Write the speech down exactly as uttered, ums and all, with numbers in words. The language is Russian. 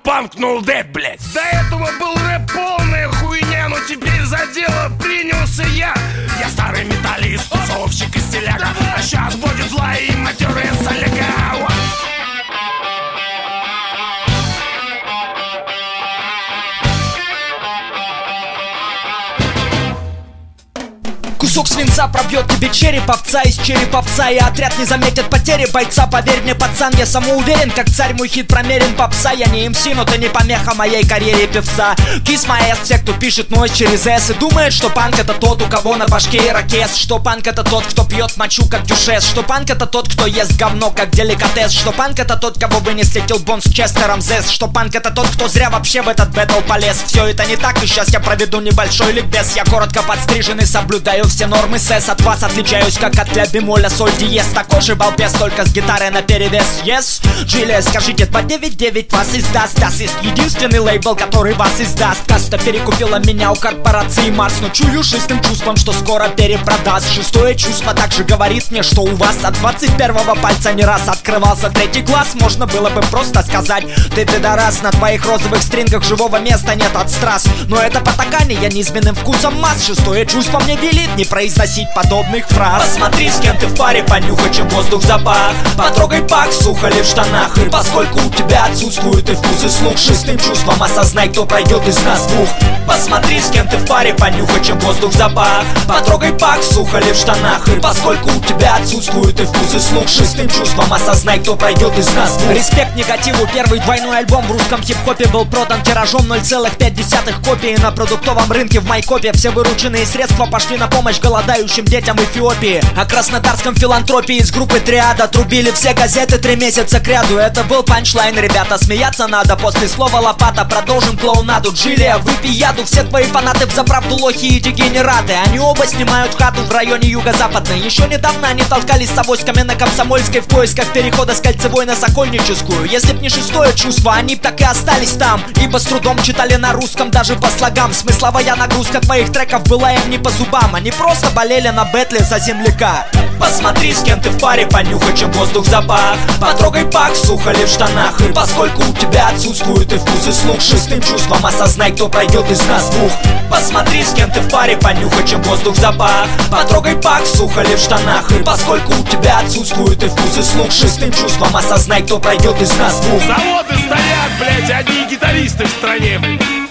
панк ноудэп, блять. До этого был рэп полная хуйня, но теперь за дело принялся я. Я старый металлист, тусовщик и стиляга, а сейчас будет злая и матерая соляга. Кусок свинца пробьет тебе череп овца из череповца, и отряд не заметит потери бойца. Поверь мне, пацан, я самоуверен, как царь, мой хит промерен попса. Я не эм си, но ты не помеха моей карьере певца. Кис моя, все, кто пишет нойз через эс и думает, что панк это тот, у кого на башке ирокез. Что панк это тот, кто пьет мочу, как дюшес. Что панк это тот, кто ест говно, как деликатес. Что панк это тот, кого вынесли Киллбон с Честером Зэс. Что панк это тот, кто зря вообще в этот бэтл полез. Все это не так, и сейчас я проведу небольшой ликбез. Я коротко подстрижен и соблюдаю все нормы сэс. От вас отличаюсь, как от ля бемоля соль диез. Такой же балбес, только с гитарой наперевес. Yes, Джилия, скажите, два девять девять вас издаст. Das ist единственный лейбл, который вас издаст. Каста перекупила меня у корпорации Марс, но чую шестым чувством, что скоро перепродаст. Шестое чувство также говорит мне, что у вас от двадцать первого пальца не раз открывался третий глаз. Можно было бы просто сказать: ты пидорас, на твоих розовых стрингах живого места нет от страз. Но это потакание низменным вкусом масс. Шестое чувство мне велит не произносить подобных фраз. Посмотри, с кем ты в паре, понюхай, чем воздух запах. Потрогай пак, сухо ли в штанах. И поскольку у тебя отсутствует и вкус, и слух, шестым чувством осознай, кто пройдет из нас двух. Посмотри, с кем ты в паре, понюхай, чем воздух запах. Потрогай пак, сухо ли в штанах. И поскольку у тебя отсутствует и вкус, и слух, шестым чувством осознай, кто пройдет из нас двух. Респект негативу, первый двойной альбом в русском хип-хопе был продан тиражом ноль целых пять десятых копий. На продуктовом рынке в Майкопе все вырученные средства пошли на помощь голодающим детям Эфиопии. О краснодарском филантропии из группы Триада трубили все газеты три месяца кряду. Это был панчлайн, ребята, смеяться надо. После слова лопата продолжим клоунаду. Джилия, выпей яду, все твои фанаты взаправду лохи и дегенераты. Они оба снимают хату в районе юго-западной. Еще недавно они толкались с авоськами на Комсомольской в поисках перехода с Кольцевой на Сокольническую. Если б не шестое чувство, они б так и остались там, ибо с трудом читали на русском даже по слогам. Смысловая нагрузка твоих треков была им не по зубам. Они просто болели на бэтле за земляка. Посмотри, с кем ты в паре, понюхай, чем воздух запах. Потрогай пак, сухо ли в штанах. И поскольку у тебя отсутствует и вкус, и слух, шестым чувством осознай, кто пройдет из нас двух. Посмотри, с кем ты в паре, понюхай, чем воздух запах. Потрогай пак, сухо ли в штанах. И поскольку у тебя отсутствует и вкус, и слух, шестым чувством осознай, кто пройдет из нас двух. Заводы стоят, блять, одни гитаристы в стране, блядь.